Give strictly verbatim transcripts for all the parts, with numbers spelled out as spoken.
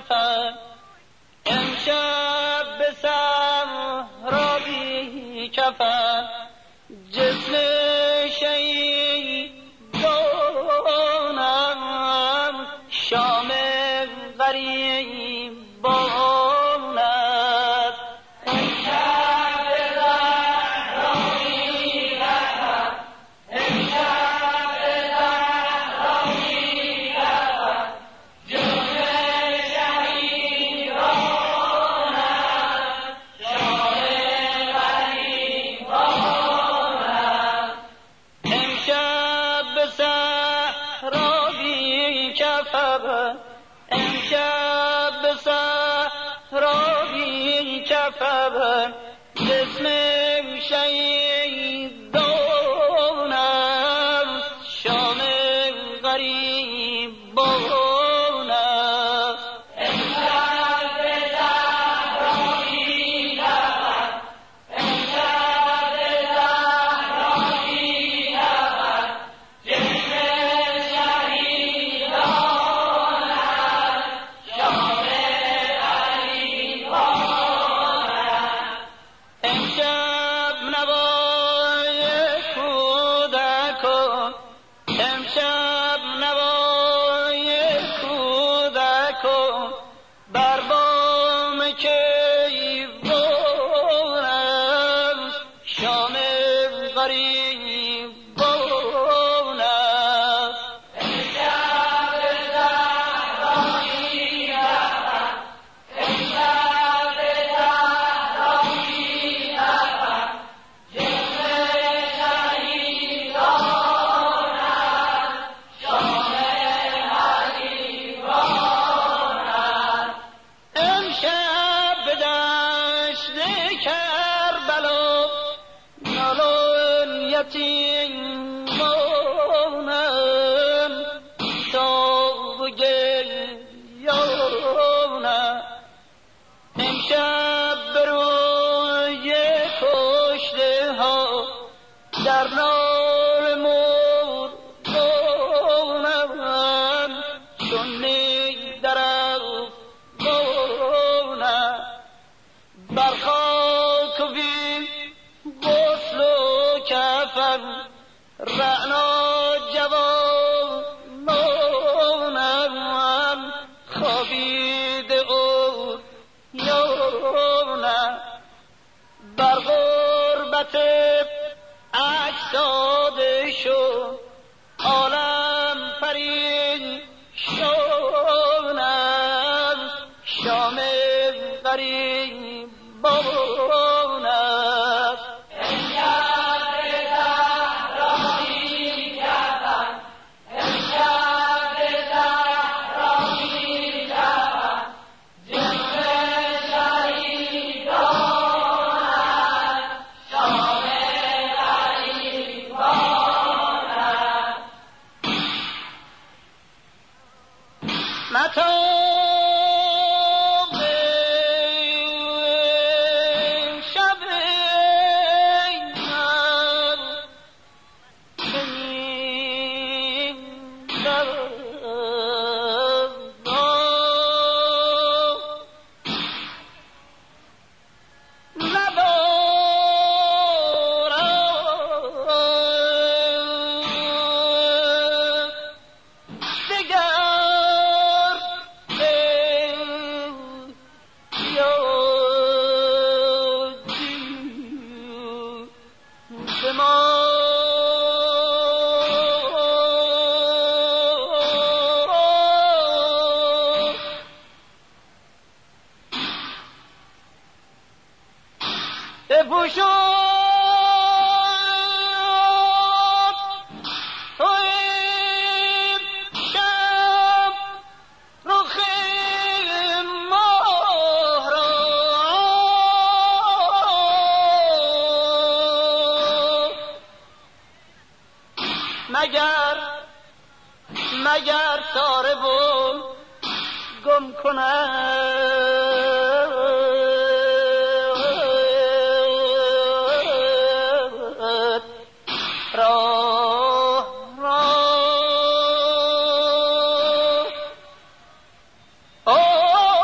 کفن امشب به صحرا بی کفن جسم شهیدانم شام غریبان است. امشب به صحرا بی کفن امشب به صحرا بی کفن جسم شهیدان است شام غریبان است. امشب به صحرا بی کفن امشب به صحرا بی کفن جسم شهیدان است شام غریبان است. امشب به صحرا بی کفن امشب به صحرا بی کفن جسم شهیدان است شام غریبان است. امشب نوای کودکان امشب نوای کودکان بر بام کیوان است شام غریبان است. امشب به صحرا بی کفن امشب به صحرا بی کفن جسم شهیدان است شام غریبان است. امشب به دشت کربلا نالان یتیمانم شاه و گریانم. امشب به روی کشته ها در نار مردانم چون نی در افغانم. بر خاک و بی غسل و کفن رعنا جوانانم خوابیده عریانم. بر غربت اجساد شو عالم پریشانم شام غریبان است. امشب به صحرا بی کفن امشب به صحرا بی کفن جسم شهیدان است شام غریبان است. متاع شب من چنین ندارد دگر بپوشان توی شب رخ ماه را مگر مگر ساربون گم کند راه را.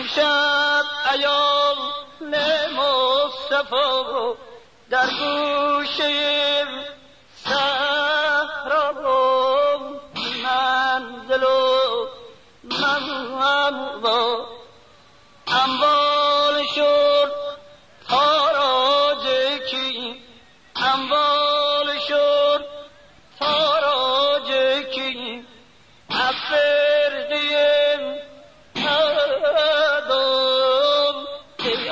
امشب ایام مصطفی در گوشه صحرا منزل و منوا اموال شد تاراج کی اموال شد تاراج کی افرقیم ندام ای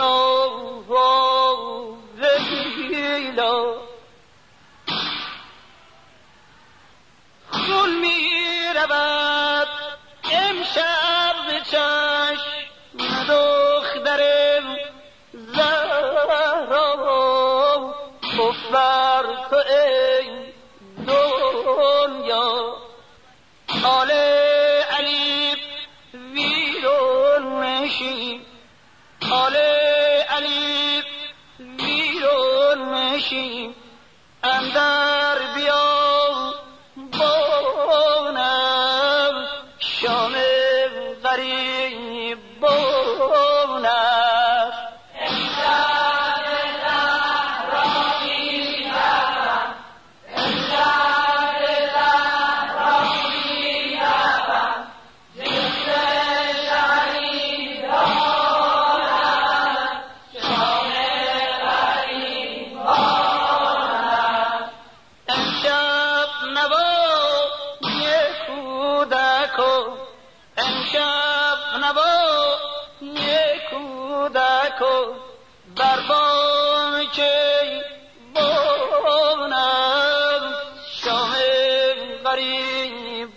آواز بیلا خون می رود امشب ز چشم دخترم زهرا کفر تو ای دنیا آل علی ویرون مشی آل علی ویرون مشی اندر بیا بونم شام غریب بونم امشب نوا یکودکو بر بام که بونم شام غریب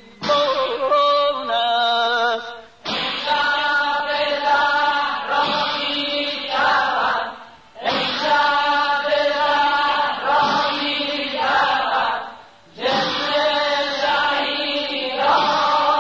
بونم امشب زهرا می‌شود امشب زهرا می‌شود جسم شهیدان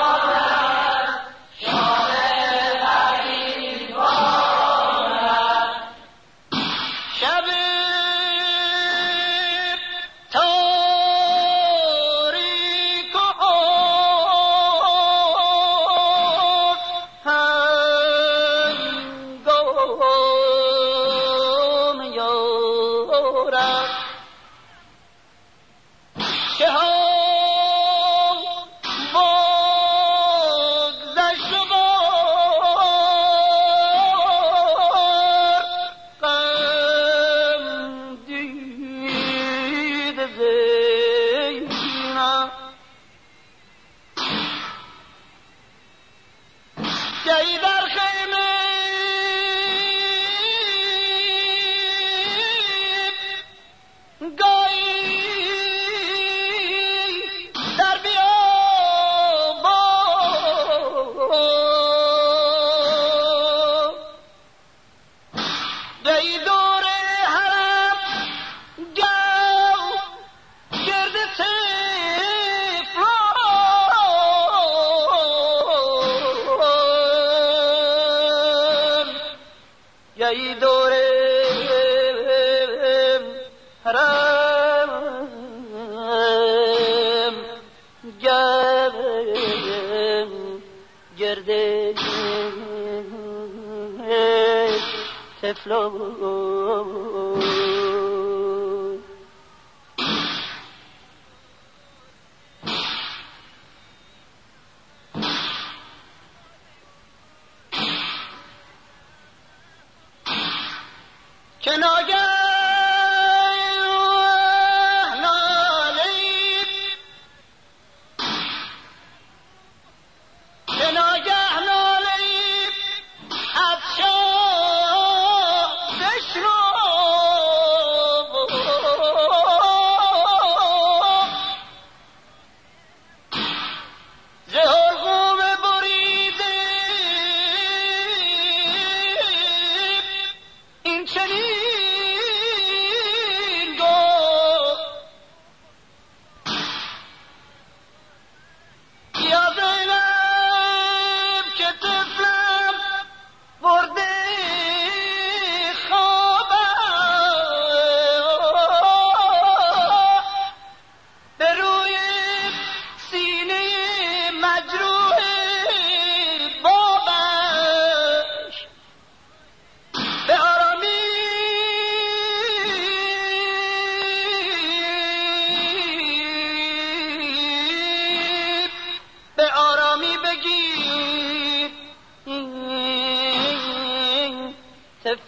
ای دوره حرم گردم گرده تفلون که ناگه نالید که ناگه نالید از شاه بشنو زهرگوم بریده این چنین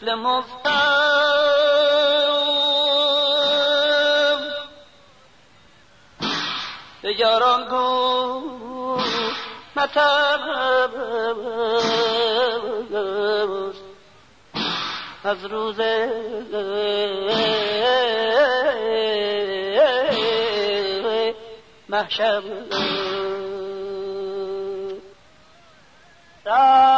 طفل مفتم به یاران گو مترس از روز محشر.